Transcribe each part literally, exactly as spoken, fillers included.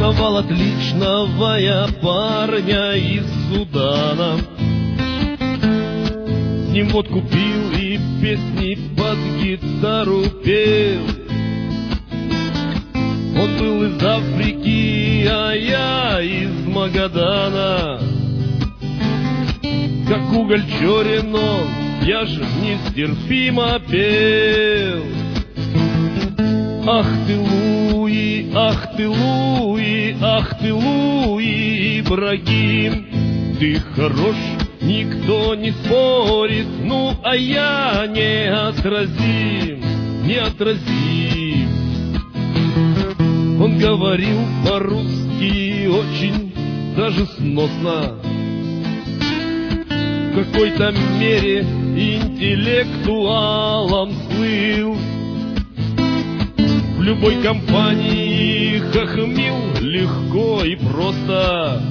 Сторговал отличного я парня из Судана. С ним водку пил и песни под гитару пел. Он был из Африки, а я из Магадана. Как уголь черен он, я ж нестерпимо пел. Ах ты, Луи, ах ты, Луи, ах ты, Луи, Ибрагим, ты хорош, никто не спорит, ну а я неотразим, неотразим. Он говорил по-русски очень даже сносно, в какой-то мере интеллектуалом слыл. В любой компании хохмил легко и просто,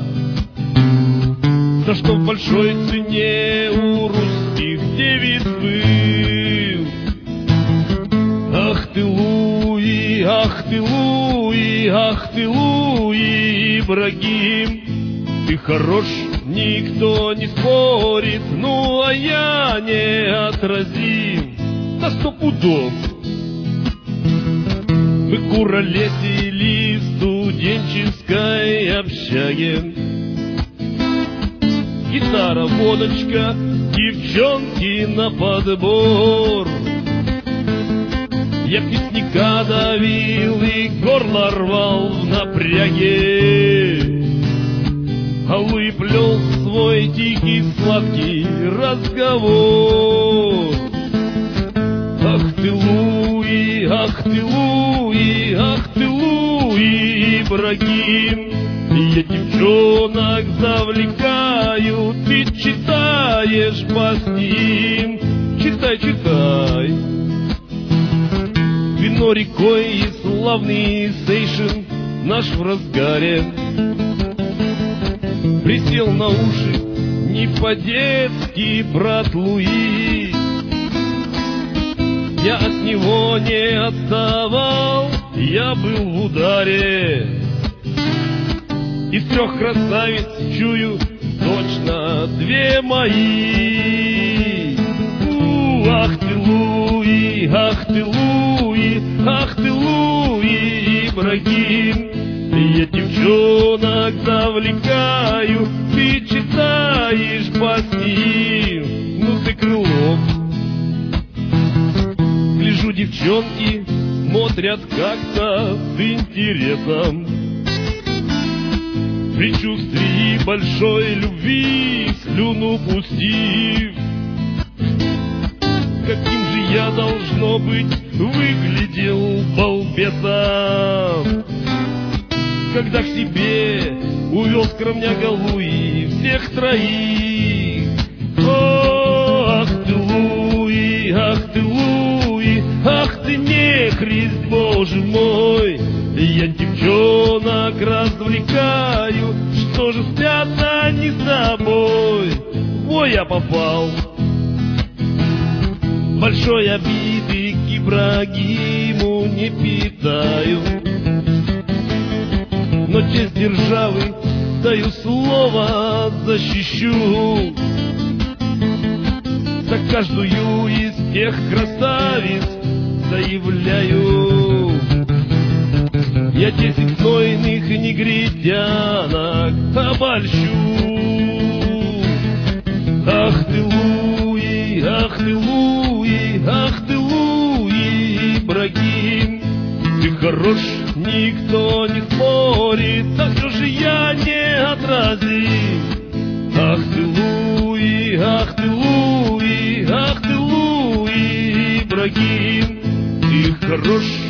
за что в большой цене у русских девиц был. Ах ты, Луи, ах ты, Луи, ах ты, Луи, Ибрагим, ты хорош, никто не спорит, ну а я неотразим на сто пудов. Мы куролесили в студенческой общаге. Гитара, водочка, девчонки на подбор. Я песняка давил и горло рвал в напряге, а Луи плел свой тихий сладкий разговор. Ах ты, Луи, ах ты, Луи, ах ты, Луи, Ибрагим, я девчонок завлекаю, ты читаешь по ним, читай, читай. Вино рекой и славный сейшен наш в разгаре. Присел на уши не по-детски брат Луи. Я от него не отставал, я был в ударе. Из трех красавиц чую точно две мои. У, ах ты, Луи, ах ты, Луи, ах ты, Луи, Ибрагим, я девчонок завлекаю, ты читаешь по ним, ну ты крылок. Гляжу, девчонки смотрят как-то с интересом. При чувстве большой любви слюну пустив, каким же я, должно быть, выглядел балбесом, когда к себе увел скромняга Луи всех троих. О, ах ты, Луи, ах ты, Луи, ах ты, нехрист, боже мой, я девчонок развлекаю, что же спят они с тобой? Ой, я попал. Большой обиды к Ибрагиму не питаю, но честь державы, даю слово, защищу. За каждую из тех красавиц заявляю, я десять знойных негритянок обольщу. Ах ты, Луи, ах ты, Луи, ах ты, Луи, Ибрагим, ты хорош, никто не спорит, а все же я неотразим. Ах ты, Луи, ах ты, Луи, ах ты, Луи, Ибрагим, ты хорош,